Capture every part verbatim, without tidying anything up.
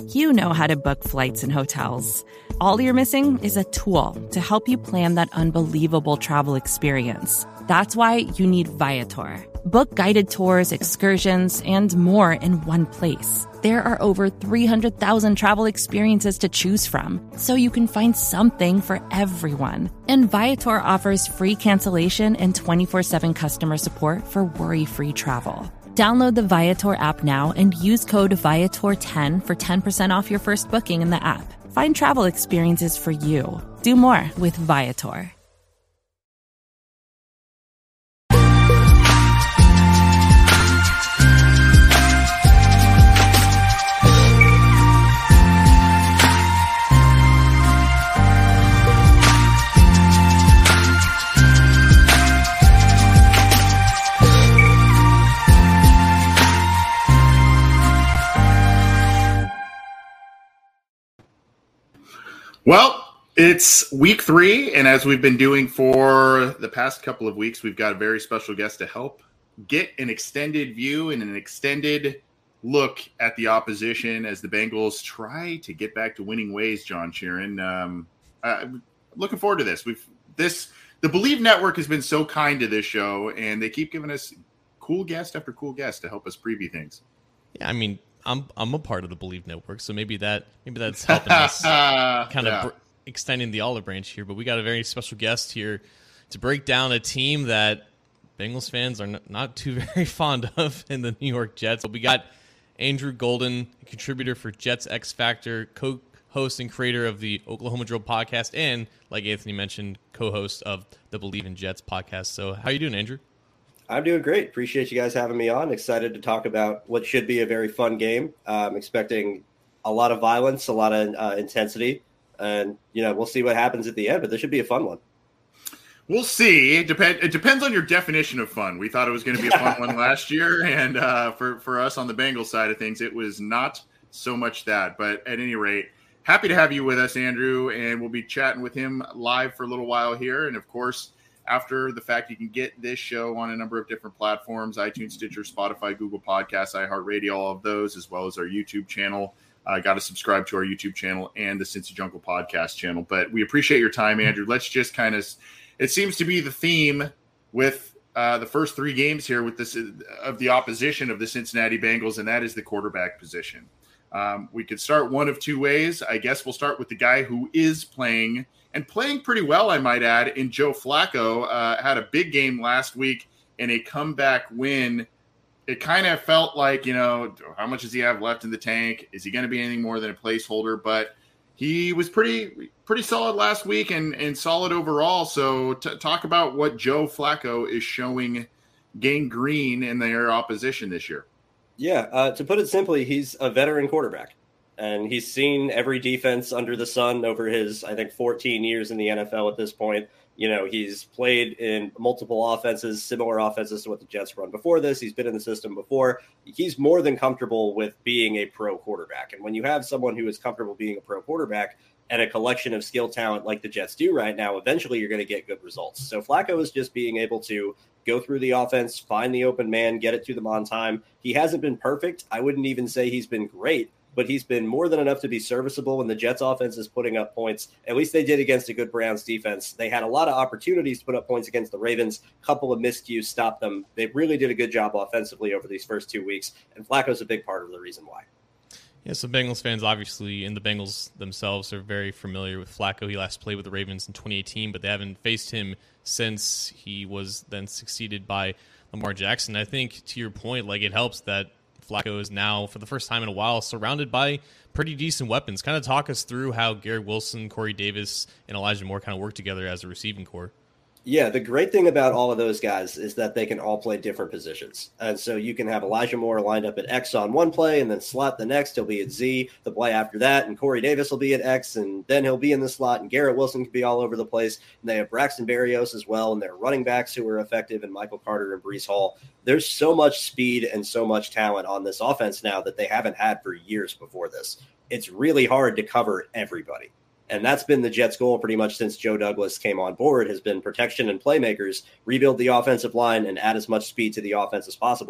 You know how to book flights and hotels. All you're missing is a tool to help you plan that unbelievable travel experience. That's why you need Viator. Book guided tours, excursions, and more in one place. There are over three hundred thousand travel experiences to choose from, so you can find something for everyone. And Viator offers free cancellation and twenty-four seven customer support for worry-free travel. Download the Viator app now and use code Viator ten for ten percent off your first booking in the app. Find travel experiences for you. Do more with Viator. Well, it's week three, and as we've been doing for the past couple of weeks, we've got a very special guest to help get an extended view and an extended look at the opposition as the Bengals try to get back to winning ways. John Sheeran, um, uh, looking forward to this. We've this the Believe Network has been so kind to this show, and they keep giving us cool guest after cool guest to help us preview things. Yeah, I mean. I'm I'm a part of the Believe Network, so maybe that maybe that's helping us kind of yeah. br- extending the olive branch here. But we got a very special guest here to break down a team that Bengals fans are not, not too very fond of in the New York Jets. So we got Andrew Golden, a contributor for Jets X Factor, co-host and creator of the Oklahoma Drill podcast, and like Anthony mentioned, co-host of the Believe in Jets podcast. So how you doing, Andrew? I'm doing great. Appreciate you guys having me on. Excited to talk about what should be a very fun game. I'm expecting a lot of violence, a lot of uh, intensity, and you know we'll see what happens at the end. But this should be a fun one. We'll see. It, depend, it depends on your definition of fun. We thought it was going to be a fun one last year, and uh, for for us on the Bengals side of things, it was not so much that. But at any rate, happy to have you with us, Andrew, and we'll be chatting with him live for a little while here, and of course. After the fact, you can get this show on a number of different platforms, iTunes, Stitcher, Spotify, Google Podcasts, iHeartRadio, all of those, as well as our YouTube channel. Uh, got to subscribe to our YouTube channel and the Cincy Jungle podcast channel. But we appreciate your time, Andrew. Let's just kind of – it seems to be the theme with uh, the first three games here with this of the opposition of the Cincinnati Bengals, and that is the quarterback position. Um, we could start one of two ways. I guess we'll start with the guy who is playing – and playing pretty well, I might add, in Joe Flacco. Uh, had a big game last week in a comeback win. It kind of felt like, you know, how much does he have left in the tank? Is he going to be anything more than a placeholder? But he was pretty pretty solid last week and, and solid overall. So t- talk about what Joe Flacco is showing Gang Green in their opposition this year. Yeah, uh, to put it simply, he's a veteran quarterback. And he's seen every defense under the sun over his, I think, fourteen years in the N F L at this point. You know, he's played in multiple offenses, similar offenses to what the Jets run before this. He's been in the system before. He's more than comfortable with being a pro quarterback. And when you have someone who is comfortable being a pro quarterback and a collection of skill talent like the Jets do right now, eventually you're going to get good results. So Flacco is just being able to go through the offense, find the open man, get it to them on time. He hasn't been perfect. I wouldn't even say he's been great. But he's been more than enough to be serviceable when the Jets offense is putting up points. At least they did against a good Browns defense. They had a lot of opportunities to put up points against the Ravens. A couple of miscues stopped them. They really did a good job offensively over these first two weeks. And Flacco's a big part of the reason why. Yeah, so Bengals fans, obviously, and the Bengals themselves are very familiar with Flacco. He last played with the Ravens in twenty eighteen, but they haven't faced him since he was then succeeded by Lamar Jackson. I think, to your point, like it helps that Flacco is now, for the first time in a while, surrounded by pretty decent weapons. Kind of talk us through how Garrett Wilson, Corey Davis, and Elijah Moore kind of work together as a receiving core. Yeah, the great thing about all of those guys is that they can all play different positions. And so you can have Elijah Moore lined up at X on one play and then slot the next. He'll be at Z the play after that. And Corey Davis will be at X and then he'll be in the slot. And Garrett Wilson can be all over the place. And they have Braxton Berrios as well. And they're running backs who are effective, and Michael Carter and Breece Hall. There's so much speed and so much talent on this offense now that they haven't had for years before this. It's really hard to cover everybody. And that's been the Jets' goal pretty much since Joe Douglas came on board, has been protection and playmakers, rebuild the offensive line, and add as much speed to the offense as possible.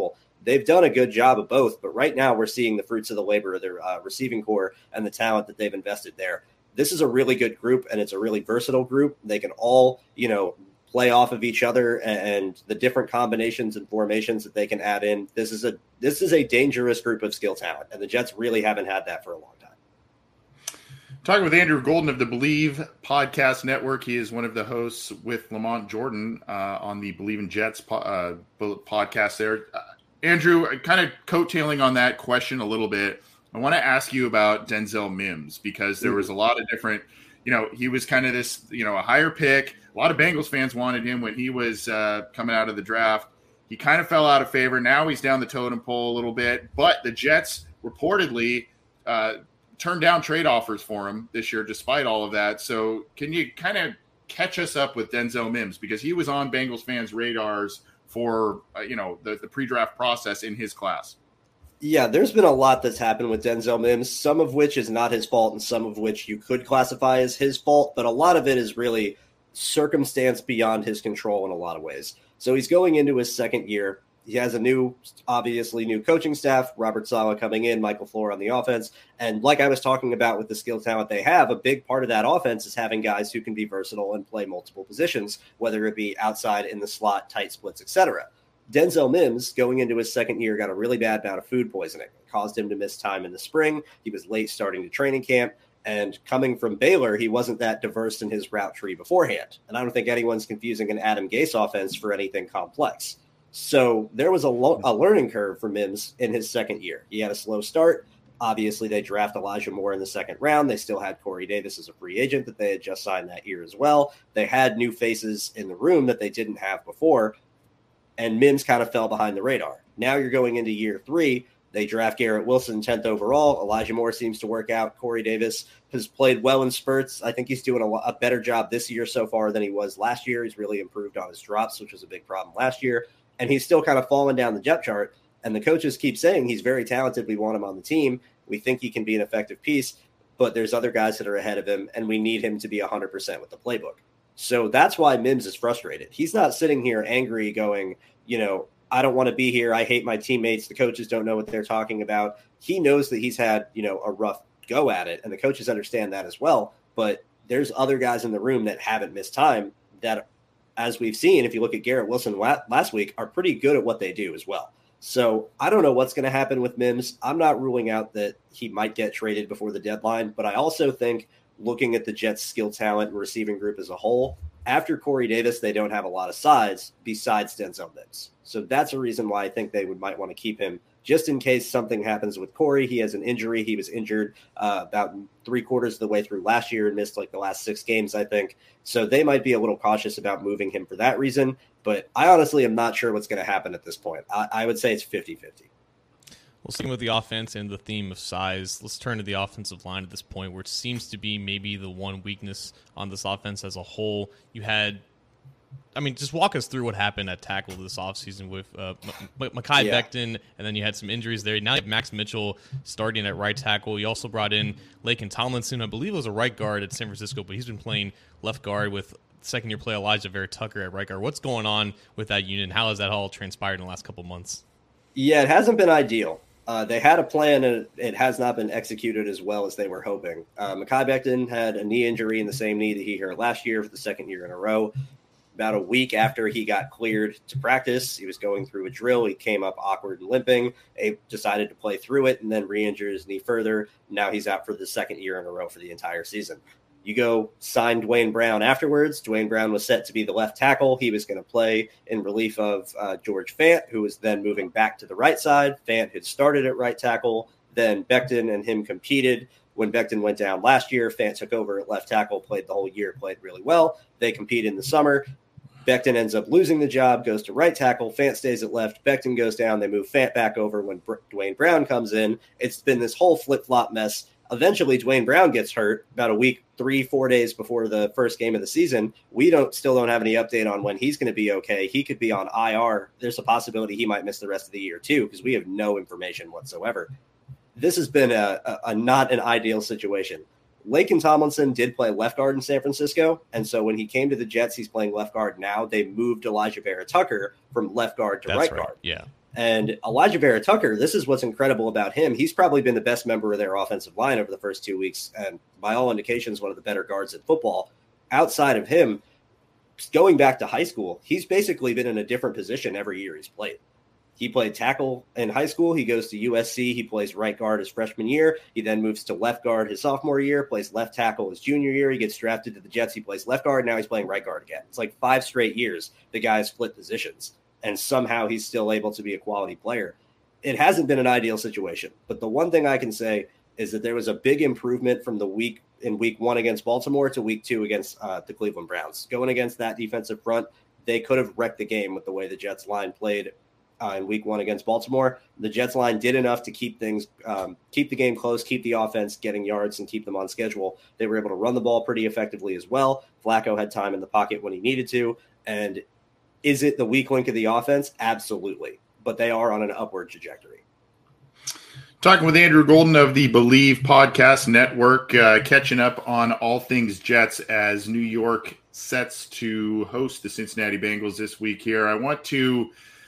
they've done a good job of both. But right now we're seeing the fruits of the labor of their uh, receiving core and the talent that they've invested there. This is a really good group, and it's a really versatile group. They can all, you know, play off of each other, and the different combinations and formations that they can add in. This is a this is a dangerous group of skill talent, and the Jets really haven't had that for a long time. Talking with Andrew Golden of the Believe Podcast Network. He is one of the hosts with Lamont Jordan uh, on the Believe in Jets po- uh, podcast there. Uh, Andrew, kind of coattailing on that question a little bit, I want to ask you about Denzel Mims, because there was a lot of different, you know, he was kind of this, you know, a higher pick. A lot of Bengals fans wanted him when he was uh, coming out of the draft. He kind of fell out of favor. Now he's down the totem pole a little bit, but the Jets reportedly uh, turned down trade offers for him this year, despite all of that. So can you kind of catch us up with Denzel Mims, because he was on Bengals fans' radars for, uh, you know, the, the pre-draft process in his class? Yeah, there's been a lot that's happened with Denzel Mims, some of which is not his fault and some of which you could classify as his fault, but a lot of it is really circumstance beyond his control in a lot of ways. So he's going into his second year. He has a new, obviously new coaching staff, Robert Saleh coming in, Michael Floor on the offense. And like I was talking about with the skill talent they have, a big part of that offense is having guys who can be versatile and play multiple positions, whether it be outside, in the slot, tight splits, et cetera. Denzel Mims, going into his second year, got a really bad bout of food poisoning. It caused him to miss time in the spring. He was late starting to training camp. And coming from Baylor, he wasn't that diverse in his route tree beforehand. And I don't think anyone's confusing an Adam Gase offense for anything complex. So there was a, lo- a learning curve for Mims in his second year. He had a slow start. Obviously, they draft Elijah Moore in the second round. They still had Corey Davis as a free agent that they had just signed that year as well. They had new faces in the room that they didn't have before. And Mims kind of fell behind the radar. Now you're going into year three. They draft Garrett Wilson tenth overall. Elijah Moore seems to work out. Corey Davis has played well in spurts. I think he's doing a, a better job this year so far than he was last year. He's really improved on his drops, which was a big problem last year. And he's still kind of falling down the depth chart. And the coaches keep saying he's very talented. We want him on the team. We think he can be an effective piece. But there's other guys that are ahead of him, and we need him to be one hundred percent with the playbook. So that's why Mims is frustrated. He's not sitting here angry going, you know, I don't want to be here. I hate my teammates. The coaches don't know what they're talking about. He knows that he's had, you know, a rough go at it, and the coaches understand that as well. But there's other guys in the room that haven't missed time that, as we've seen, if you look at Garrett Wilson last week, are pretty good at what they do as well. So I don't know what's going to happen with Mims. I'm not ruling out that he might get traded before the deadline, but I also think looking at the Jets' skill talent and receiving group as a whole, after Corey Davis, they don't have a lot of size besides Denzel Mims. So that's a reason why I think they would might want to keep him, just in case something happens with Corey. He has an injury. He was injured uh, about three quarters of the way through last year and missed like the last six games, I think. So they might be a little cautious about moving him for that reason. But I honestly am not sure what's going to happen at this point. I, I would say it's fifty-fifty. Well, sticking with the offense and the theme of size, let's turn to the offensive line at this point, where it seems to be maybe the one weakness on this offense as a whole. You had, I mean, just walk us through what happened at tackle this offseason with uh, M- M- Mekhi yeah. Becton, and then you had some injuries there. Now you have Max Mitchell starting at right tackle. You also brought in Laken Tomlinson, I believe was a right guard at San Francisco, but he's been playing left guard with second-year play Elijah Vera Tucker at right guard. What's going on with that unit, and how has that all transpired in the last couple months? Yeah, it hasn't been ideal. Uh, they had a plan, and it has not been executed as well as they were hoping. Uh, Mekhi Becton had a knee injury in the same knee that he hurt last year for the second year in a row. About a week after he got cleared to practice, he was going through a drill. He came up awkward and limping. He decided to play through it and then re-injured his knee further. Now he's out for the second year in a row for the entire season. You go sign Dwayne Brown afterwards. Dwayne Brown was set to be the left tackle. He was going to play in relief of uh, George Fant, who was then moving back to the right side. Fant had started at right tackle. Then Becton and him competed. When Becton went down last year, Fant took over at left tackle, played the whole year, played really well. They compete in the summer. Becton ends up losing the job, goes to right tackle. Fant stays at left. Becton goes down. They move Fant back over when Br- Dwayne Brown comes in. It's been this whole flip-flop mess. Eventually, Dwayne Brown gets hurt about a week, three, four days before the first game of the season. We don't still don't have any update on when he's going to be okay. He could be on I R. There's a possibility he might miss the rest of the year, too, because we have no information whatsoever. This has been a, a, a not an ideal situation. Laken Tomlinson did play left guard in San Francisco, and so when he came to the Jets, he's playing left guard now. They moved Elijah Vera Tucker from left guard to That's right, right guard. Yeah. And Elijah Vera Tucker, this is what's incredible about him. He's probably been the best member of their offensive line over the first two weeks, and by all indications, one of the better guards in football. Outside of him, going back to high school, he's basically been in a different position every year he's played. He played tackle in high school. He goes to U S C. He plays right guard his freshman year. He then moves to left guard his sophomore year, plays left tackle his junior year. He gets drafted to the Jets. He plays left guard. Now he's playing right guard again. It's like five straight years the guy's split positions, and somehow he's still able to be a quality player. It hasn't been an ideal situation, but the one thing I can say is that there was a big improvement from the week in week one against Baltimore to week two against uh, the Cleveland Browns. Going against that defensive front, they could have wrecked the game with the way the Jets line played Uh, in week one against Baltimore. The Jets line did enough to keep things, um, keep the game close, keep the offense getting yards, and keep them on schedule. They were able to run the ball pretty effectively as well. Flacco had time in the pocket when he needed to. And is it the weak link of the offense? Absolutely. But they are on an upward trajectory. Talking with Andrew Golden of the Believe Podcast Network, uh, catching up on all things Jets as New York sets to host the Cincinnati Bengals this week here. I want to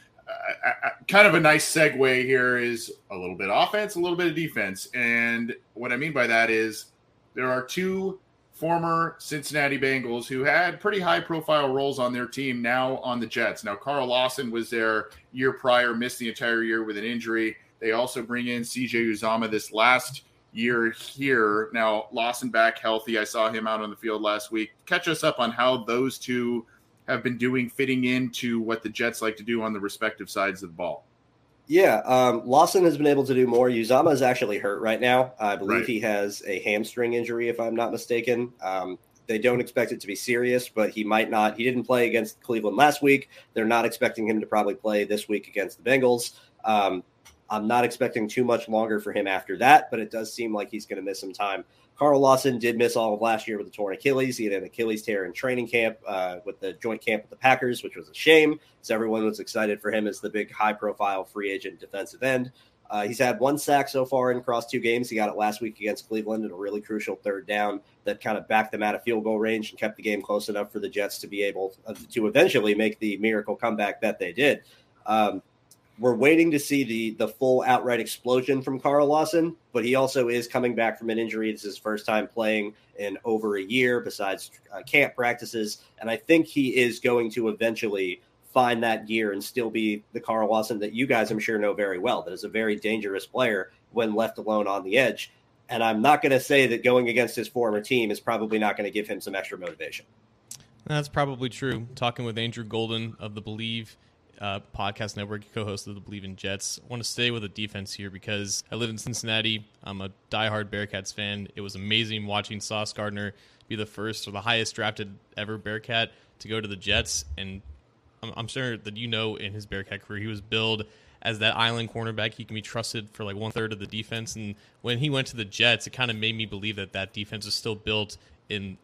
Uh, kind of a nice segue here is a little bit offense, a little bit of defense. And what I mean by that is there are two former Cincinnati Bengals who had pretty high profile roles on their team now on the Jets. Now, Carl Lawson was there year prior, missed the entire year with an injury. They also bring in C J Uzomah this last year here. Now, Lawson back healthy. I saw him out on the field last week. Catch us up on how those two have been doing, fitting into what the Jets like to do on the respective sides of the ball. Yeah, um, Lawson has been able to do more. Uzomah is actually hurt right now. I believe Right. he has a hamstring injury, if I'm not mistaken. Um, they don't expect it to be serious, but he might not. He didn't play against Cleveland last week. They're not expecting him to probably play this week against the Bengals. Um, I'm not expecting too much longer for him after that, but it does seem like he's going to miss some time. Carl Lawson did miss all of last year with a torn Achilles. He had an Achilles tear in training camp uh, with the joint camp with the Packers, which was a shame. So everyone was excited for him as the big high-profile free agent defensive end. Uh, he's had one sack so far in across two games. He got it last week against Cleveland in a really crucial third down that kind of backed them out of field goal range and kept the game close enough for the Jets to be able to eventually make the miracle comeback that they did. Um, We're waiting to see the the full outright explosion from Carl Lawson, but he also is coming back from an injury. This is his first time playing in over a year besides uh, camp practices, and I think he is going to eventually find that gear and still be the Carl Lawson that you guys, I'm sure, know very well, that is a very dangerous player when left alone on the edge. And I'm not going to say that going against his former team is probably not going to give him some extra motivation. That's probably true. Talking with Andrew Golden of the Believe Uh, podcast network, co-host of the Believe in Jets. I want to stay with the defense here because I live in Cincinnati. I'm a diehard Bearcats fan. It was amazing watching Sauce Gardner be the first or the highest drafted ever Bearcat to go to the Jets. And I'm, I'm sure that you know in his Bearcat career, he was billed as that island cornerback. He can be trusted for like one third of the defense. And when he went to the Jets, it kind of made me believe that that defense is still built in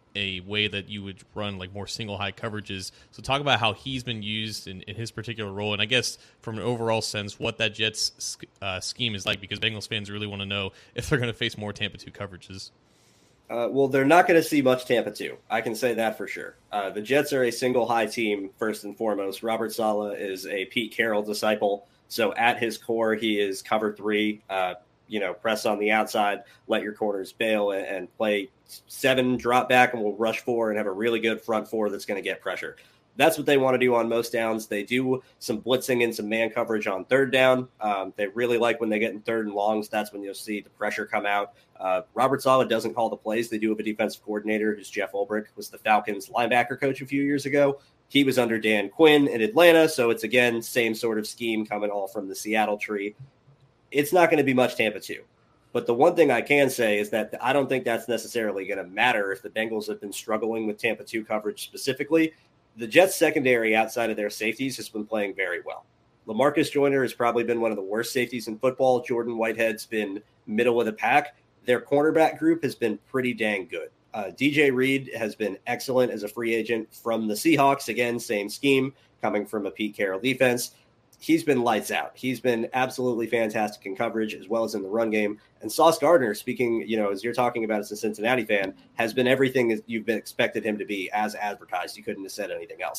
a way that you would run like more single high coverages. So talk about how he's been used in, in his particular role. And I guess from an overall sense, what that Jets uh, scheme is like, because Bengals fans really want to know if they're going to face more Tampa two coverages. Uh, well, they're not going to see much Tampa two. I can say that for sure. Uh, the Jets are a single high team, first and foremost. Robert Saleh is a Pete Carroll disciple. So at his core, he is cover three, uh, you know, press on the outside, let your corners bail, and, and play seven, drop back, and we'll rush four and have a really good front four that's going to get pressure. That's what they want to do on most downs. They do some blitzing and some man coverage on third down. Um, they really like when they get in third and longs. That's when you'll see the pressure come out. Uh, Robert Saleh doesn't call the plays. They do have a defensive coordinator who's Jeff Ulbrich, was the Falcons linebacker coach a few years ago. He was under Dan Quinn in Atlanta, so it's, again, same sort of scheme coming all from the Seattle tree. It's not going to be much Tampa two. But the one thing I can say is that I don't think that's necessarily going to matter if the Bengals have been struggling with Tampa two coverage specifically. The Jets secondary outside of their safeties has been playing very well. LaMarcus Joyner has probably been one of the worst safeties in football. Jordan Whitehead's been middle of the pack. Their cornerback group has been pretty dang good. Uh, D J Reed has been excellent as a free agent from the Seahawks. Again, same scheme, coming from a Pete Carroll defense. He's been lights out. He's been absolutely fantastic in coverage as well as in the run game. And Sauce Gardner, speaking, you know, as you're talking about as a Cincinnati fan, has been everything that you've been expected him to be as advertised. You couldn't have said anything else.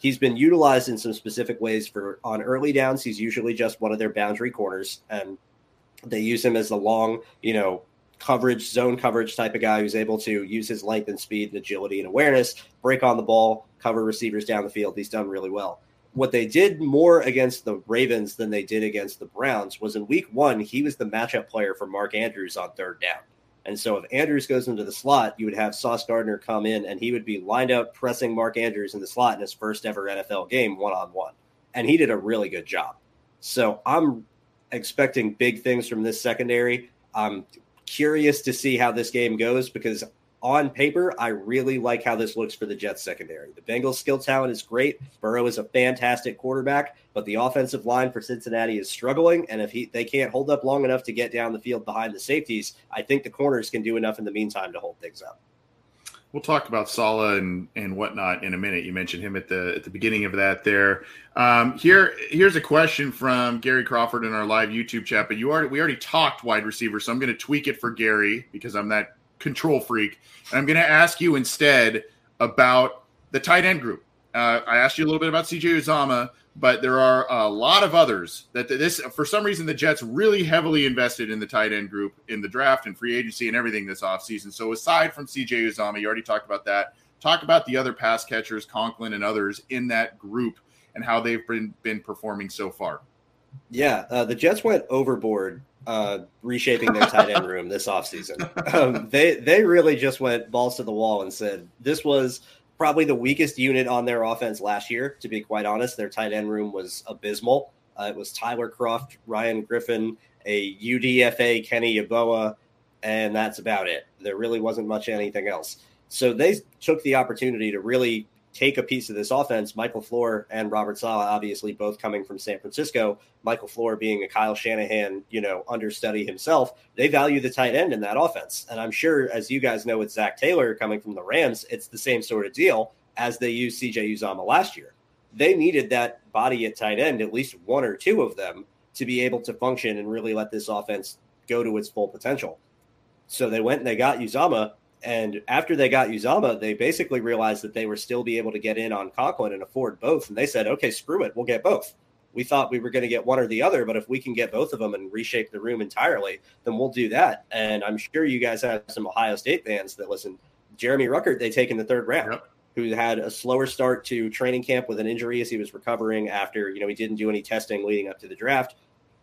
he's been utilized in some specific ways. For on early downs, he's usually just one of their boundary corners, and they use him as the long, you know, coverage, zone coverage type of guy who's able to use his length and speed and agility and awareness, break on the ball, cover receivers down the field. He's done really well. What they did more against the Ravens than they did against the Browns was in week one, he was the matchup player for Mark Andrews on third down. And so if Andrews goes into the slot, you would have Sauce Gardner come in, and he would be lined up pressing Mark Andrews in the slot in his first ever N F L game one-on-one. And he did a really good job. So I'm expecting big things from this secondary. I'm curious to see how this game goes, because on paper, I really like how this looks for the Jets secondary. The Bengals' skill talent is great. Burrow is a fantastic quarterback, but the offensive line for Cincinnati is struggling. And if he, they can't hold up long enough to get down the field behind the safeties, I think the corners can do enough in the meantime to hold things up. We'll talk about Saleh and, and whatnot in a minute. You mentioned him at the at the beginning of that there. Um, here, here's a question from Gary Crawford in our live YouTube chat, but you already we already talked wide receiver, so I'm going to tweak it for Gary because I'm that control freak. And I'm going to ask you instead about the tight end group. Uh, I asked you a little bit about C J Uzomah, but there are a lot of others that this, for some reason, the Jets really heavily invested in the tight end group in the draft and free agency and everything this offseason. So aside from C J Uzomah, you already talked about that. Talk about the other pass catchers, Conklin and others in that group and how they've been, been performing so far. Yeah, uh, the Jets went overboard uh, reshaping their tight end room this offseason. Um, they, they really just went balls to the wall and said this was probably the weakest unit on their offense last year, to be quite honest. Their tight end room was abysmal. Uh, it was Tyler Kroft, Ryan Griffin, a U D F A Kenny Yeboah, and that's about it. There really wasn't much anything else. So they took the opportunity to really take a piece of this offense. Michael Floor and Robert Saleh, obviously both coming from San Francisco. Michael Floor being a Kyle Shanahan, you know, understudy himself. They value the tight end in that offense. And I'm sure, as you guys know, with Zach Taylor coming from the Rams, it's the same sort of deal as they used C J Uzomah last year. They needed that body at tight end, at least one or two of them, to be able to function and really let this offense go to its full potential. So they went and they got Uzomah. And after they got Uzomah, they basically realized that they were still be able to get in on Conklin and afford both. And they said, okay, screw it. We'll get both. We thought we were going to get one or the other, but if we can get both of them and reshape the room entirely, then we'll do that. And I'm sure you guys have some Ohio State fans that listen. Jeremy Ruckert, they take in the third round, yep. who had a slower start to training camp with an injury as he was recovering after, you know, he didn't do any testing leading up to the draft.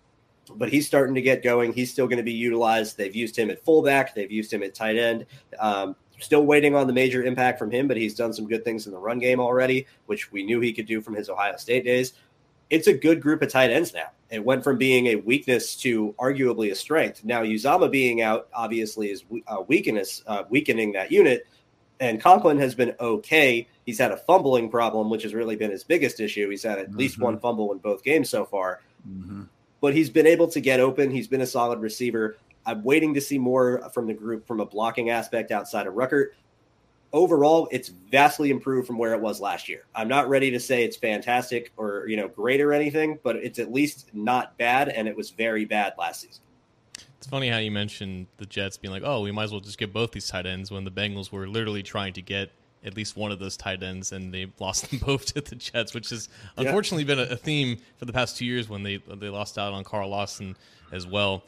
But he's starting to get going. He's still going to be utilized. They've used him at fullback. They've used him at tight end. Um, still waiting on the major impact from him, but he's done some good things in the run game already, which we knew he could do from his Ohio State days. It's a good group of tight ends now. It went from being a weakness to arguably a strength. Now, Uzomah being out obviously is uh, weakness, uh, weakening that unit, and Conklin has been okay. He's had a fumbling problem, which has really been his biggest issue. He's had at mm-hmm. least one fumble in both games so far. Mm-hmm. But he's been able to get open. He's been a solid receiver. I'm waiting to see more from the group from a blocking aspect outside of Ruckert. Overall, it's vastly improved from where it was last year. I'm not ready to say it's fantastic or, you know, great or anything, but it's at least not bad, and it was very bad last season. It's funny how you mentioned the Jets being like, oh, we might as well just get both these tight ends when the Bengals were literally trying to get at least one of those tight ends, and they lost them both to the Jets, which has unfortunately yeah. been a, a theme for the past two years when they they lost out on Carl Lawson as well.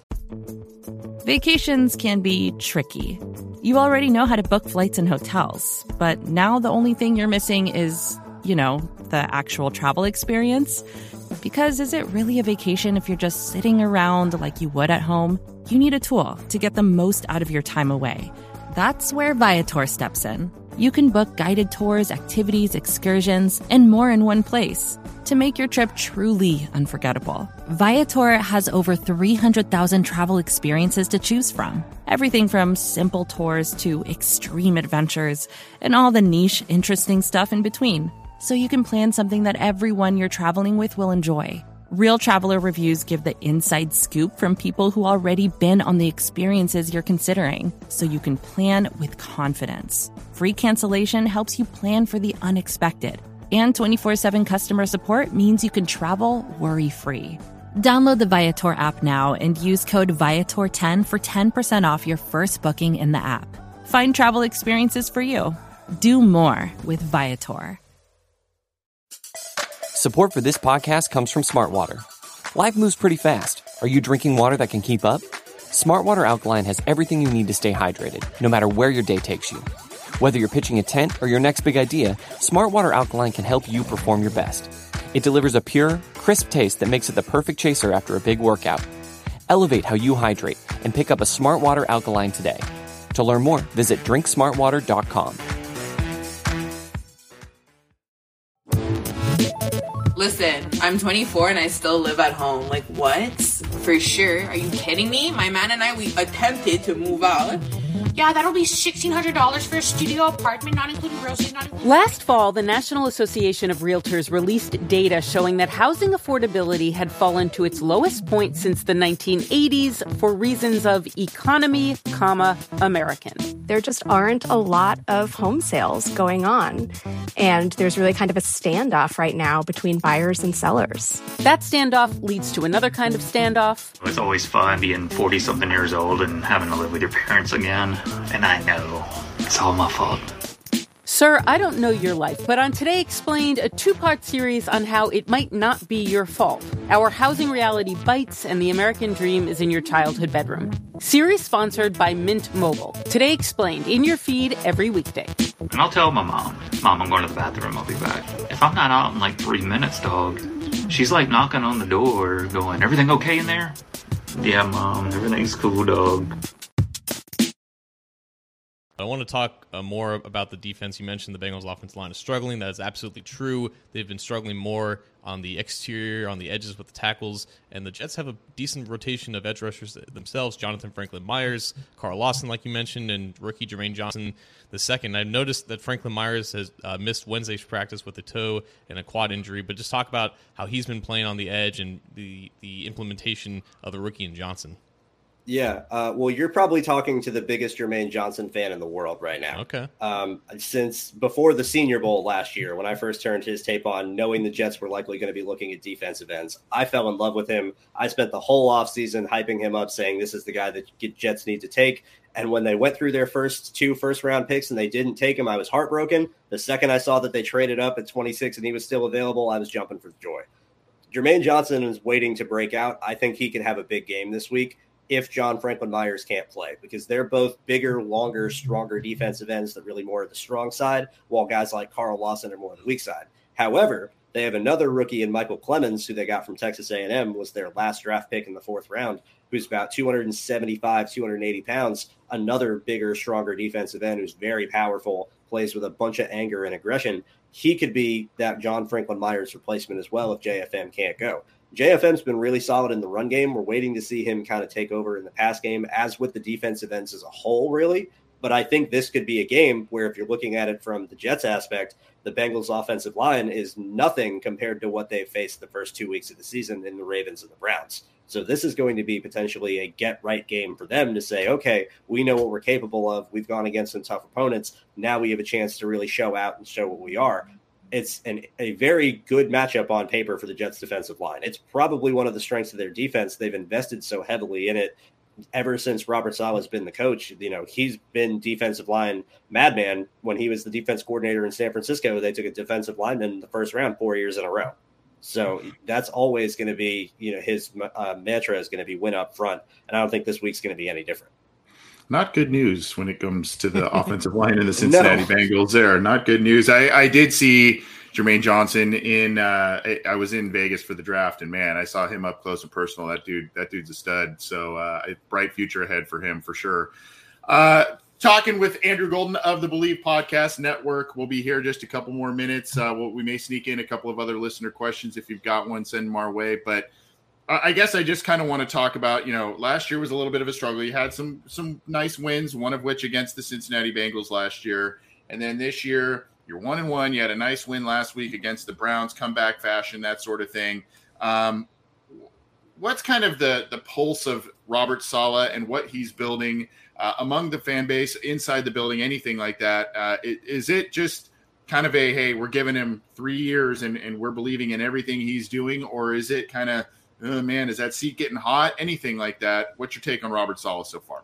Vacations can be tricky. You already know how to book flights and hotels, but now the only thing you're missing is, you know, the actual travel experience. Because is it really a vacation if you're just sitting around like you would at home? You need a tool to get the most out of your time away. That's where Viator steps in. You can book guided tours, activities, excursions, and more in one place to make your trip truly unforgettable. Viator has over three hundred thousand travel experiences to choose from. Everything from simple tours to extreme adventures and all the niche, interesting stuff in between. So you can plan something that everyone you're traveling with will enjoy. Real traveler reviews give the inside scoop from people who already been on the experiences you're considering, so you can plan with confidence. Free cancellation helps you plan for the unexpected. And twenty-four seven customer support means you can travel worry-free. Download the Viator app now and use code Viator ten for ten percent off your first booking in the app. Find travel experiences for you. Do more with Viator. Support for this podcast comes from Smartwater. Life moves pretty fast. Are you drinking water that can keep up? Smartwater Alkaline has everything you need to stay hydrated, no matter where your day takes you. Whether you're pitching a tent or your next big idea, Smartwater Alkaline can help you perform your best. It delivers a pure, crisp taste that makes it the perfect chaser after a big workout. Elevate how you hydrate and pick up a Smartwater Alkaline today. To learn more, visit drink smartwater dot com. Listen, I'm twenty-four and I still live at home. Like, what? For sure. Are you kidding me? My man and I, we attempted to move out. Yeah, that'll be sixteen hundred dollars for a studio apartment, not including groceries, not including... Last fall, the National Association of Realtors released data showing that housing affordability had fallen to its lowest point since the nineteen eighties for reasons of economy, comma, American. There just aren't a lot of home sales going on. And there's really kind of a standoff right now between buyers and sellers. That standoff leads to another kind of standoff. It's always fun being forty-something years old and having to live with your parents again. And I know it's all my fault. Sir, I don't know your life, but on Today Explained, a two-part series on how it might not be your fault. Our housing reality bites and the American dream is in your childhood bedroom. Series sponsored by Mint Mobile. Today Explained, in your feed every weekday. And I'll tell my mom, Mom, I'm going to the bathroom, I'll be back. If I'm not out in like three minutes, dog, she's like knocking on the door going, everything okay in there? Yeah, Mom, everything's cool, dog. I want to talk uh, more about the defense. You mentioned the Bengals offensive line is struggling. That is absolutely true. They've been struggling more on the exterior, on the edges with the tackles, and the Jets have a decent rotation of edge rushers themselves. Jonathan Franklin Myers, Carl Lawson, like you mentioned, and rookie Jermaine Johnson the second. I've noticed that Franklin Myers has uh, missed Wednesday's practice with a toe and a quad injury, but just talk about how he's been playing on the edge and the, the implementation of the rookie in Johnson. Yeah, uh, well, you're probably talking to the biggest Jermaine Johnson fan in the world right now. Okay. Um, since before the Senior Bowl last year, when I first turned his tape on, knowing the Jets were likely going to be looking at defensive ends, I fell in love with him. I spent the whole offseason hyping him up, saying this is the guy that Jets need to take. And when they went through their first two first-round picks and they didn't take him, I was heartbroken. The second I saw that they traded up at twenty-six and he was still available, I was jumping for joy. Jermaine Johnson is waiting to break out. I think he can have a big game this week if John Franklin Myers can't play, because they're both bigger, longer, stronger defensive ends that really more of the strong side, while guys like Carl Lawson are more of the weak side. However, they have another rookie in Michael Clemens, who they got from Texas A and M, was their last draft pick in the fourth round, who's about two seventy-five, two eighty pounds, another bigger, stronger defensive end who's very powerful, plays with a bunch of anger and aggression. He could be that John Franklin Myers replacement as well if J F M can't go. J F M's been really solid in the run game. We're waiting to see him kind of take over in the pass game, as with the defensive ends as a whole, really. But I think this could be a game where, if you're looking at it from the Jets aspect, the Bengals offensive line is nothing compared to what they've faced the first two weeks of the season in the Ravens and the Browns. So this is going to be potentially a get-right game for them to say, okay, we know what we're capable of. We've gone against some tough opponents. Now we have a chance to really show out and show what we are. It's an, a very good matchup on paper for the Jets defensive line. It's probably one of the strengths of their defense. They've invested so heavily in it ever since Robert Saleh has been the coach. You know, he's been defensive line madman. When he was the defense coordinator in San Francisco, they took a defensive lineman in the first round four years in a row. So that's always going to be, you know, his uh, mantra is going to be win up front. And I don't think this week's going to be any different. Not good news when it comes to the offensive line in the Cincinnati No. Bengals there. Not good news. I, I did see Jermaine Johnson in uh, – I was in Vegas for the draft, and, man, I saw him up close and personal. That dude, that dude's a stud. So uh, a bright future ahead for him for sure. Uh, talking with Andrew Golden of the Believe Podcast Network. We'll be here just a couple more minutes. Uh, we'll, we may sneak in a couple of other listener questions. If you've got one, send them our way. But – I guess I just kind of want to talk about, you know, last year was a little bit of a struggle. You had some some nice wins, one of which against the Cincinnati Bengals last year. And then this year, you're one and one. You had a nice win last week against the Browns, comeback fashion, that sort of thing. Um, what's kind of the, the pulse of Robert Saleh and what he's building uh, among the fan base, inside the building, anything like that? Uh, it, is it just kind of a, hey, we're giving him three years and, and we're believing in everything he's doing? Or is it kind of, oh, man, is that seat getting hot? Anything like that? What's your take on Robert Saleh so far?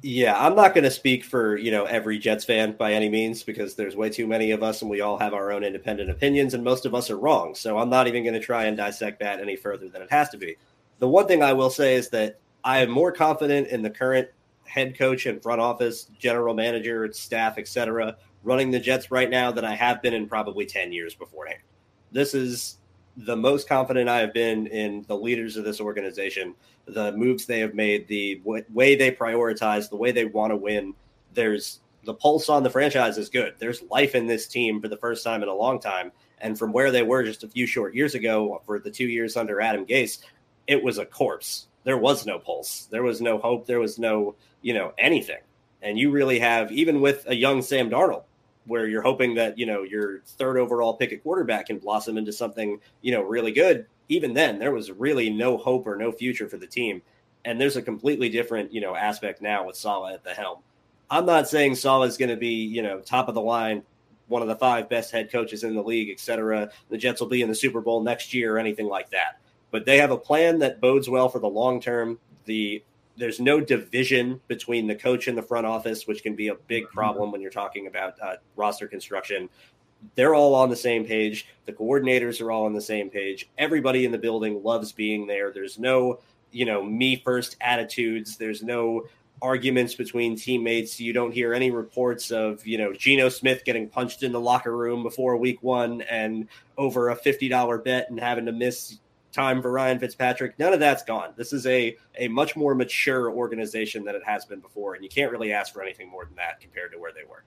Yeah, I'm not going to speak for, you know, every Jets fan by any means, because there's way too many of us and we all have our own independent opinions and most of us are wrong. So I'm not even going to try and dissect that any further than it has to be. The one thing I will say is that I am more confident in the current head coach and front office, general manager, staff, et cetera, running the Jets right now than I have been in probably ten years beforehand. This is the most confident I have been in the leaders of this organization, the moves they have made, the w- way they prioritize, the way they want to win. There's the pulse on the franchise is good. There's life in this team for the first time in a long time. And from where they were just a few short years ago for the two years under Adam Gase, it was a corpse. There was no pulse. There was no hope. There was no, you know, anything. And you really have, even with a young Sam Darnold, where you're hoping that, you know, your third overall pick at quarterback can blossom into something, you know, really good. Even then, there was really no hope or no future for the team. And there's a completely different, you know, aspect now with Saleh at the helm. I'm not saying Saleh is going to be, you know, top of the line, one of the five best head coaches in the league, et cetera. The Jets will be in the Super Bowl next year or anything like that. But they have a plan that bodes well for the long term. The There's no division between the coach and the front office, which can be a big problem when you're talking about uh, roster construction. They're all on the same page. The coordinators are all on the same page. Everybody in the building loves being there. There's no, you know, me first attitudes. There's no arguments between teammates. You don't hear any reports of, you know, Geno Smith getting punched in the locker room before week one and over a fifty dollars bet and having to miss time for Ryan Fitzpatrick. None of that's gone. This is a a much more mature organization than it has been before, and you can't really ask for anything more than that compared to where they were.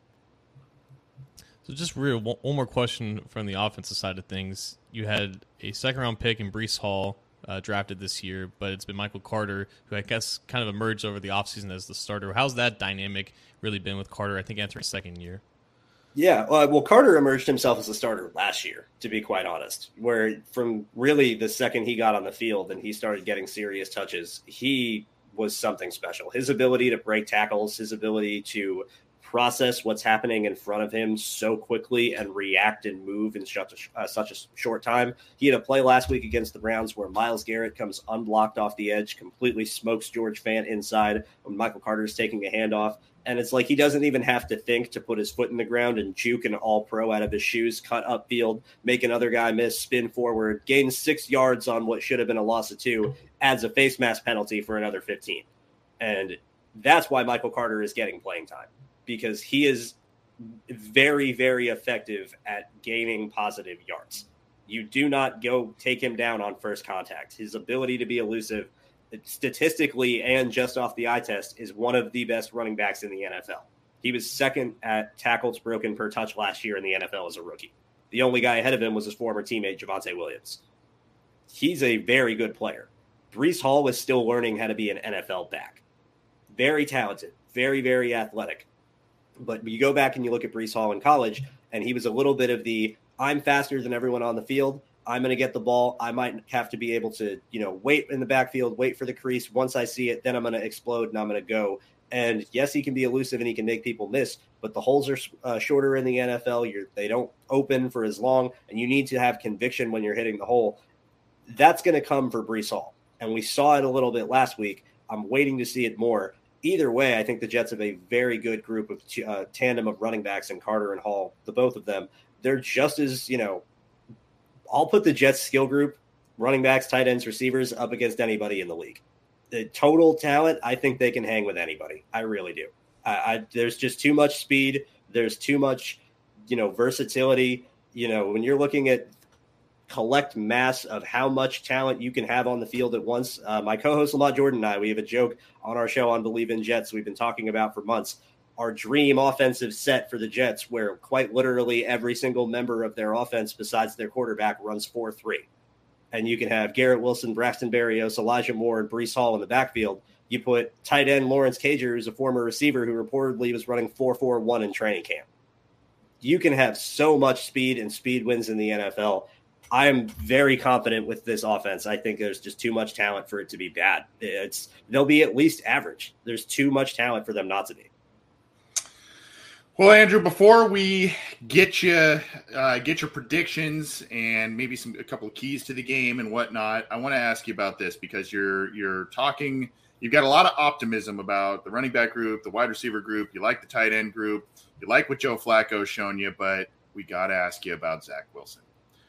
So just real one, one more question from the offensive side of things. You had a second round pick in Breece Hall uh, drafted this year, but it's been Michael Carter, who I guess kind of emerged over the offseason as the starter. How's that dynamic really been with Carter, I think, entering his second year? Yeah, uh, well, Carter emerged himself as a starter last year, to be quite honest, where from really the second he got on the field and he started getting serious touches, he was something special. His ability to break tackles, his ability to process what's happening in front of him so quickly and react and move in such a, uh, such a short time. He had a play last week against the Browns where Myles Garrett comes unblocked off the edge, completely smokes George Fant inside when Michael Carter is taking a handoff. And it's like he doesn't even have to think to put his foot in the ground and juke an all-pro out of his shoes, cut upfield, make another guy miss, spin forward, gain six yards on what should have been a loss of two, adds a face mask penalty for another fifteen. And that's why Michael Carter is getting playing time, because he is very, very effective at gaining positive yards. You do not go take him down on first contact. His ability to be elusive, statistically and just off the eye test, is one of the best running backs in the N F L. He was second at tackles broken per touch last year in the N F L as a rookie. The only guy ahead of him was his former teammate, Javonte Williams. He's a very good player. Breece Hall was still learning how to be an N F L back. Very talented, very, very athletic. But you go back and you look at Breece Hall in college, and he was a little bit of the, I'm faster than everyone on the field. I'm going to get the ball. I might have to be able to, you know, wait in the backfield, wait for the crease. Once I see it, then I'm going to explode and I'm going to go. And yes, he can be elusive and he can make people miss, but the holes are uh, shorter in the N F L. You're, they don't open for as long, and you need to have conviction when you're hitting the hole. That's going to come for Breece Hall. And we saw it a little bit last week. I'm waiting to see it more. Either way, I think the Jets have a very good group of t- uh, tandem of running backs in Carter and Hall, the both of them. They're just as, you know, I'll put the Jets skill group, running backs, tight ends, receivers, up against anybody in the league. The total talent, I think they can hang with anybody. I really do. I, I, there's just too much speed. There's too much, you know, versatility. You know, when you're looking at collect mass of how much talent you can have on the field at once. Uh, my co-host Lamont Jordan and I, we have a joke on our show on Believe in Jets we've been talking about for months. Our dream offensive set for the Jets, where quite literally every single member of their offense besides their quarterback runs four three. And you can have Garrett Wilson, Braxton Berrios, Elijah Moore, and Breece Hall in the backfield. You put tight end Lawrence Cager, who's a former receiver who reportedly was running four four one in training camp. You can have so much speed, and speed wins in the N F L. I am very confident with this offense. I think there's just too much talent for it to be bad. It's they'll be at least average. There's too much talent for them not to be. Well, Andrew, before we get you uh, get your predictions and maybe some a couple of keys to the game and whatnot, I want to ask you about this because you're you're talking you've got a lot of optimism about the running back group, the wide receiver group. You like the tight end group. You like what Joe Flacco's shown you, but we got to ask you about Zach Wilson.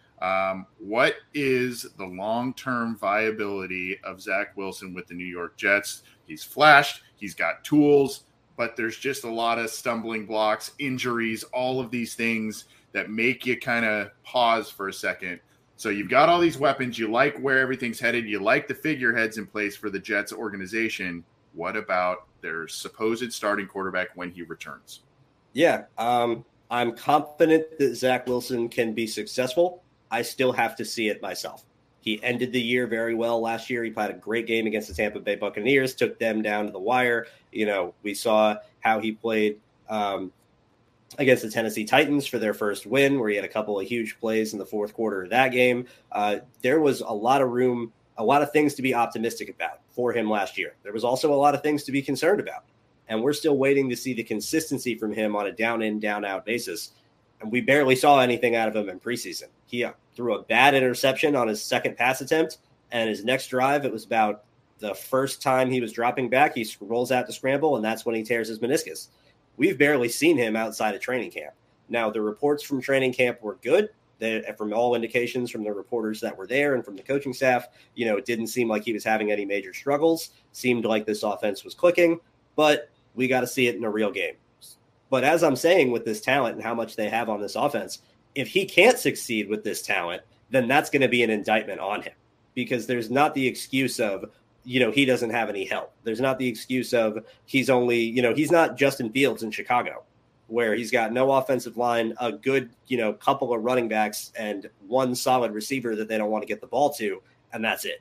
Um, what is the long-term viability of Zach Wilson with the New York Jets? He's flashed, he's got tools, but there's just a lot of stumbling blocks, injuries, all of these things that make you kind of pause for a second. So you've got all these weapons. You like where everything's headed. You like the figureheads in place for the Jets organization. What about their supposed starting quarterback when he returns? Yeah, um, I'm confident that Zach Wilson can be successful. I still have to see it myself. He ended the year very well last year. He played a great game against the Tampa Bay Buccaneers, took them down to the wire. You know, we saw how he played um, against the Tennessee Titans for their first win, where he had a couple of huge plays in the fourth quarter of that game. Uh, there was a lot of room, a lot of things to be optimistic about for him last year. There was also a lot of things to be concerned about. And we're still waiting to see the consistency from him on a down-in, down-out basis. And we barely saw anything out of him in preseason. He uh, threw a bad interception on his second pass attempt, and his next drive, it was about the first time he was dropping back. He rolls out to scramble, and that's when he tears his meniscus. We've barely seen him outside of training camp. Now, the reports from training camp were good. They, from all indications from the reporters that were there and from the coaching staff, you know, it didn't seem like he was having any major struggles. Seemed like this offense was clicking, but we got to see it in a real game. But as I'm saying, with this talent and how much they have on this offense, if he can't succeed with this talent, then that's going to be an indictment on him, because there's not the excuse of, you know, he doesn't have any help. There's not the excuse of he's only, you know, he's not Justin Fields in Chicago, where he's got no offensive line, a good, you know, couple of running backs and one solid receiver that they don't want to get the ball to, and that's it.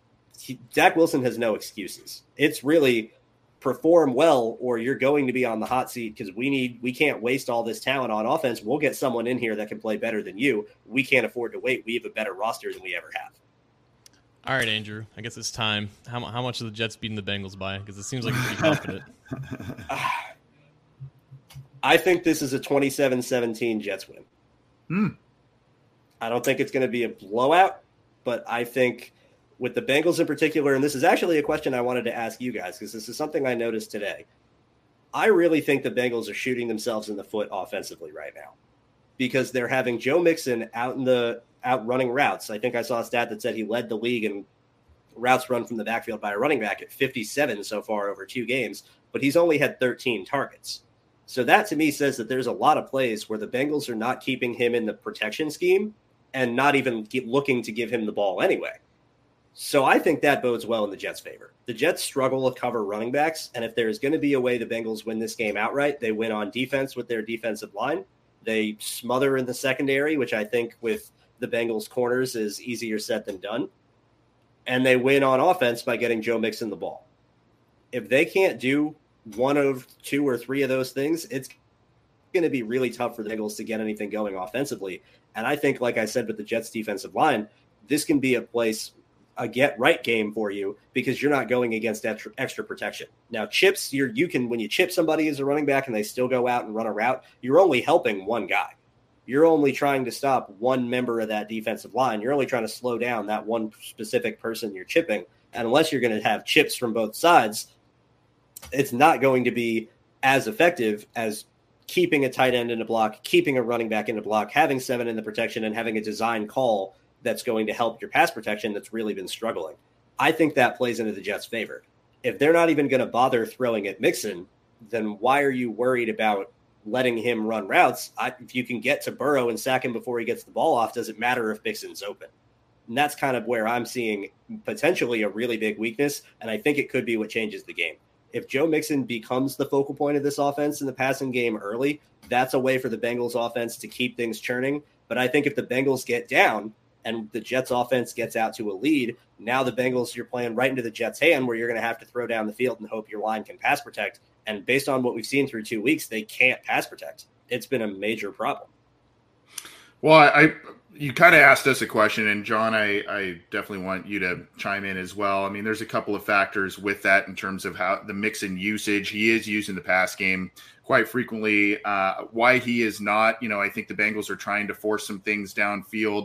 He, Zach Wilson has no excuses. It's really perform well or you're going to be on the hot seat, because we need we can't waste all this talent on offense. We'll get someone in here that can play better than you. We can't afford to wait. We have a better roster than we ever have. All right, Andrew, I guess it's time. How, how much are the Jets beating the Bengals by? Because it seems like you're pretty confident. I think this is a twenty-seven seventeen Jets win. Hmm. I don't think it's going to be a blowout, but I think with the Bengals in particular, and this is actually a question I wanted to ask you guys, because this is something I noticed today. I really think the Bengals are shooting themselves in the foot offensively right now, because they're having Joe Mixon out in the out running routes. I think I saw a stat that said he led the league in routes run from the backfield by a running back at fifty-seven so far over two games, but he's only had thirteen targets. So that to me says that there's a lot of plays where the Bengals are not keeping him in the protection scheme and not even keep looking to give him the ball anyway. So I think that bodes well in the Jets' favor. The Jets struggle to cover running backs, and if there's going to be a way the Bengals win this game outright, they win on defense with their defensive line. They smother in the secondary, which I think with the Bengals' corners is easier said than done. And they win on offense by getting Joe Mixon the ball. If they can't do one of two or three of those things, it's going to be really tough for the Bengals to get anything going offensively. And I think, like I said, with the Jets' defensive line, this can be a place – a get right game for you, because you're not going against extra, extra protection. Now, chips, you're, you can, when you chip somebody as a running back and they still go out and run a route, you're only helping one guy. You're only trying to stop one member of that defensive line. You're only trying to slow down that one specific person you're chipping. And unless you're going to have chips from both sides, it's not going to be as effective as keeping a tight end in a block, keeping a running back in a block, having seven in the protection, and having a design call that's going to help your pass protection that's really been struggling. I think that plays into the Jets' favor. If they're not even going to bother throwing at Mixon, then why are you worried about letting him run routes? I, if you can get to Burrow and sack him before he gets the ball off, does it matter if Mixon's open? And that's kind of where I'm seeing potentially a really big weakness, and I think it could be what changes the game. If Joe Mixon becomes the focal point of this offense in the passing game early, that's a way for the Bengals offense to keep things churning. But I think if the Bengals get down and the Jets offense gets out to a lead, now the Bengals, you're playing right into the Jets' hand, where you're going to have to throw down the field and hope your line can pass protect. And based on what we've seen through two weeks, they can't pass protect. It's been a major problem. Well, I you kind of asked us a question, and John, I, I definitely want you to chime in as well. I mean, there's a couple of factors with that in terms of how the Mixon usage. He is used in the pass game quite frequently. Uh, why he is not, you know, I think the Bengals are trying to force some things downfield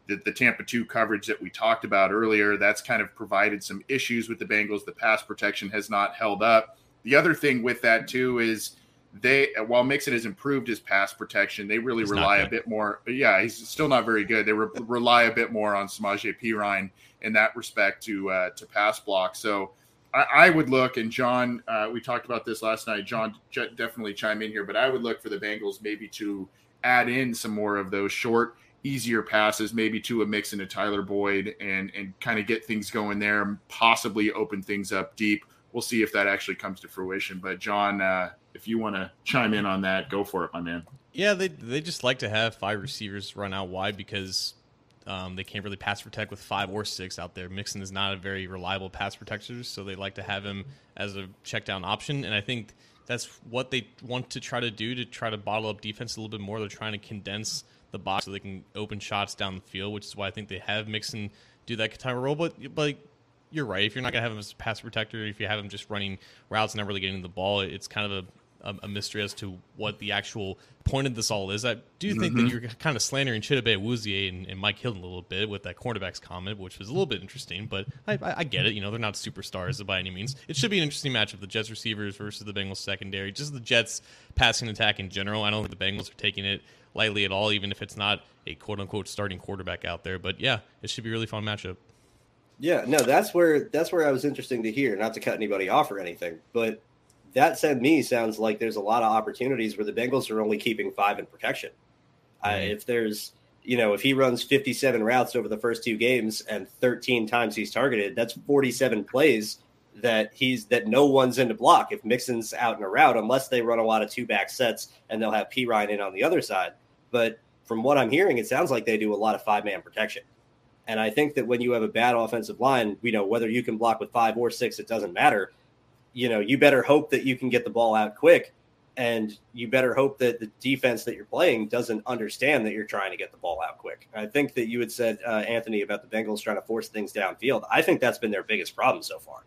the, the Tampa two coverage that we talked about earlier, that's kind of provided some issues with the Bengals. The pass protection has not held up. The other thing with that too is they, while Mixon has improved his pass protection, they really he's rely a bit more. Yeah, he's still not very good. They re- rely a bit more on Samaje Perine in that respect to uh, to pass block. So I, I would look, and John, uh, we talked about this last night. John j- definitely chime in here, but I would look for the Bengals maybe to add in some more of those short, easier passes, maybe to a Mixon to Tyler Boyd, and and kind of get things going there, possibly open things up deep. We'll see if that actually comes to fruition. But John, uh, if you want to chime in on that, go for it, my man. Yeah, they they just like to have five receivers run out wide because um, they can't really pass protect with five or six out there. Mixon is not a very reliable pass protector, so they like to have him as a check down option. And I think that's what they want to try to do to try to bottle up defense a little bit more. They're trying to condense the box so they can open shots down the field, which is why I think they have Mixon do that type of role. But but you're right. If you're not going to have him as a pass protector, if you have him just running routes and not really getting the ball, it's kind of a, a, a mystery as to what the actual point of this all is. I do think mm-hmm. that you're kind of slandering Chidobe Awuzie and, and Mike Hilton a little bit with that cornerbacks comment, which was a little bit interesting, but I, I, I get it. You know, they're not superstars by any means. It should be an interesting matchup, the Jets receivers versus the Bengals secondary. Just the Jets passing attack in general. I don't think the Bengals are taking it lightly at all, even if it's not a quote-unquote starting quarterback out there. But, yeah, it should be a really fun matchup. Yeah, no, that's where that's where I was interesting to hear, not to cut anybody off or anything, but that said me sounds like there's a lot of opportunities where the Bengals are only keeping five in protection. Mm-hmm. Uh, if there's, you know, if he runs fifty-seven routes over the first two games and thirteen times he's targeted, that's forty-seven plays that he's that no one's in to block if Mixon's out in a route, unless they run a lot of two back sets and they'll have Perine in on the other side. But from what I'm hearing, it sounds like they do a lot of five man protection. And I think that when you have a bad offensive line, you know, whether you can block with five or six, it doesn't matter. You know, you better hope that you can get the ball out quick, and you better hope that the defense that you're playing doesn't understand that you're trying to get the ball out quick. I think that you had said, uh, Anthony, about the Bengals trying to force things downfield. I think that's been their biggest problem so far,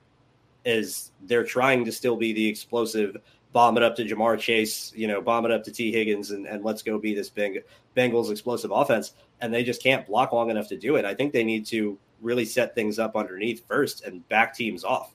is they're trying to still be the explosive, bomb it up to Jamar Chase, you know, bomb it up to T. Higgins, and, and let's go be this Beng- Bengals explosive offense. And they just can't block long enough to do it. I think they need to really set things up underneath first and back teams off.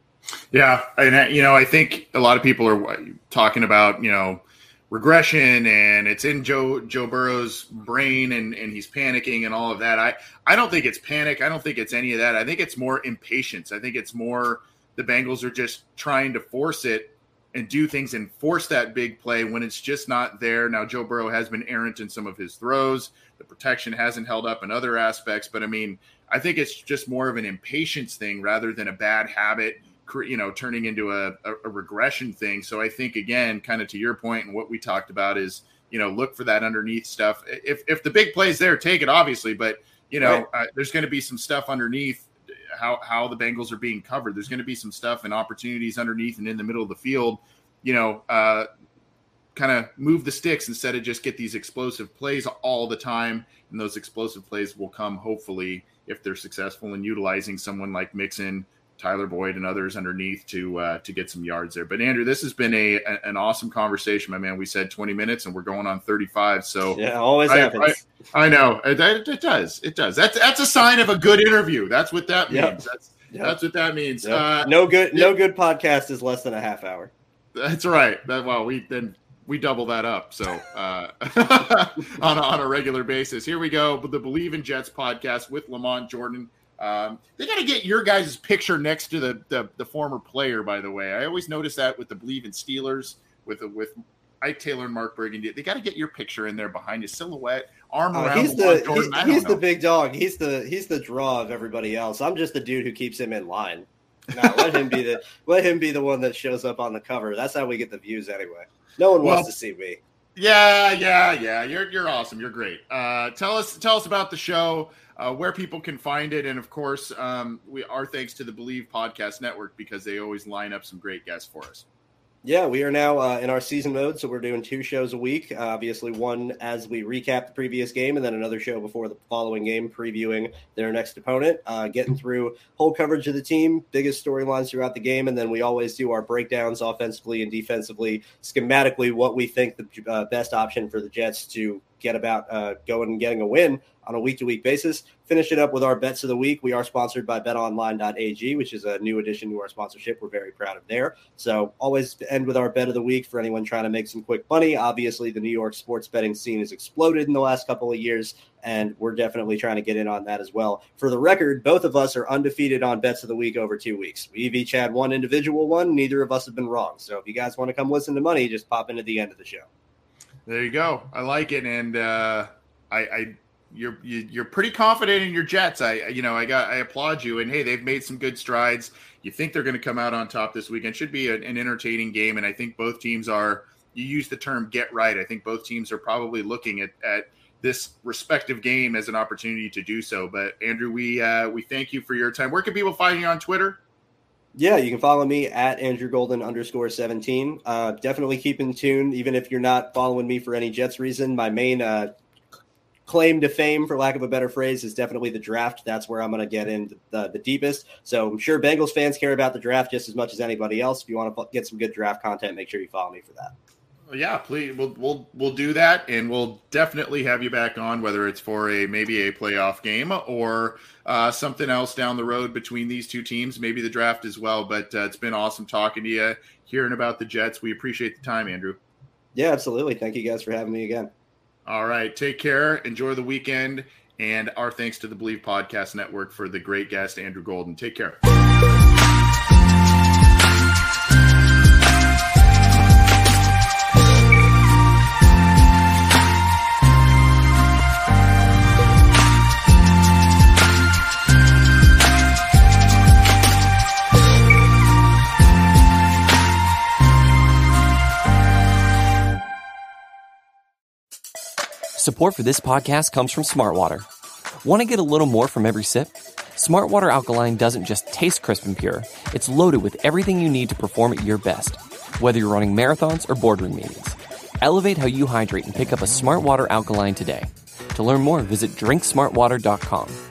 Yeah, and you know, I think a lot of people are talking about, you know, regression, and it's in Joe Joe Burrow's brain, and, and he's panicking and all of that. I, I don't think it's panic. I don't think it's any of that. I think it's more impatience. I think it's more the Bengals are just trying to force it and do things and force that big play when it's just not there. Now, Joe Burrow has been errant in some of his throws. The protection hasn't held up in other aspects, but I mean, I think it's just more of an impatience thing rather than a bad habit, you know, turning into a, a, a regression thing. So I think, again, kind of to your point and what we talked about is, you know, look for that underneath stuff. If if the big play's there, take it, obviously, but, you know, right. uh, there's going to be some stuff underneath how, how the Bengals are being covered. There's going to be some stuff and opportunities underneath and in the middle of the field, you know, uh, kind of move the sticks instead of just get these explosive plays all the time. And those explosive plays will come, hopefully, if they're successful in utilizing someone like Mixon, Tyler Boyd, and others underneath to uh, to get some yards there. But Andrew, this has been a, a an awesome conversation, my man. We said twenty minutes and we're going on thirty-five. So yeah, always I, happens. I, I know it, it does. It does. That's that's a sign of a good interview. That's what that means. Yep. That's yep. that's what that means. Yep. Uh, no good. yeah. No good podcast is less than a half hour. That's right. That well, we then we double that up. So uh, on a, on a regular basis, here we go. The Believe in Jets podcast with Lamont Jordan. Um, they got to get your guys' picture next to the, the the former player. By the way, I always notice that with the Believe in Steelers with with Ike Taylor and Mark Burgundy. They got to get your picture in there behind his silhouette, arm uh, around. He's the Jordan. he, he's the big dog. He's the he's the draw of everybody else. I'm just the dude who keeps him in line. Now, let him be the let him be the one that shows up on the cover. That's how we get the views anyway. No one well, wants to see me. Yeah, yeah, yeah. You're you're awesome. You're great. Uh, tell us tell us about the show, uh, where people can find it, and of course, um, we our thanks to the Believe Podcast Network because they always line up some great guests for us. Yeah, we are now uh, in our season mode, so we're doing two shows a week. Uh, obviously, one as we recap the previous game, and then another show before the following game, previewing their next opponent, uh, getting through whole coverage of the team, biggest storylines throughout the game, and then we always do our breakdowns offensively and defensively, schematically, what we think the uh, best option for the Jets to get about uh, going and getting a win on a week-to-week basis. Finish it up with our bets of the week. We are sponsored by bet online dot a g, which is a new addition to our sponsorship. We're very proud of there. So always end with our bet of the week for anyone trying to make some quick money. Obviously, the New York sports betting scene has exploded in the last couple of years, and we're definitely trying to get in on that as well. For the record, both of us are undefeated on bets of the week over two weeks. We've each had one individual one. Neither of us have been wrong. So if you guys want to come listen to money, just pop in at the end of the show. There you go. I like it. And uh, I, I You're you, you're pretty confident in your Jets. I you know I got I applaud you. And hey, they've made some good strides. You think they're going to come out on top this weekend? Should be an, an entertaining game. And I think both teams are. You use the term "get right." I think both teams are probably looking at at this respective game as an opportunity to do so. But Andrew, we uh, we thank you for your time. Where can people find you on Twitter? Yeah, you can follow me at Andrew Golden underscore seventeen. Uh, definitely keep in tune, even if you're not following me for any Jets reason. My main uh, claim to fame, for lack of a better phrase, is definitely the draft. That's where I'm going to get in the, the deepest. So I'm sure Bengals fans care about the draft just as much as anybody else. If you want to get some good draft content, make sure you follow me for that. Yeah, please. We'll we'll we'll do that, and we'll definitely have you back on, whether it's for a maybe a playoff game or uh, something else down the road between these two teams, maybe the draft as well. But uh, it's been awesome talking to you, hearing about the Jets. We appreciate the time, Andrew. Yeah, absolutely. Thank you guys for having me again. All right, take care. Enjoy the weekend, and our thanks to the Believe Podcast Network for the great guest, Andrew Golden. Take care. Support for this podcast comes from Smartwater. Want to get a little more from every sip? Smartwater Alkaline doesn't just taste crisp and pure. It's loaded with everything you need to perform at your best, whether you're running marathons or boardroom meetings. Elevate how you hydrate and pick up a Smartwater Alkaline today. To learn more, visit drink smart water dot com.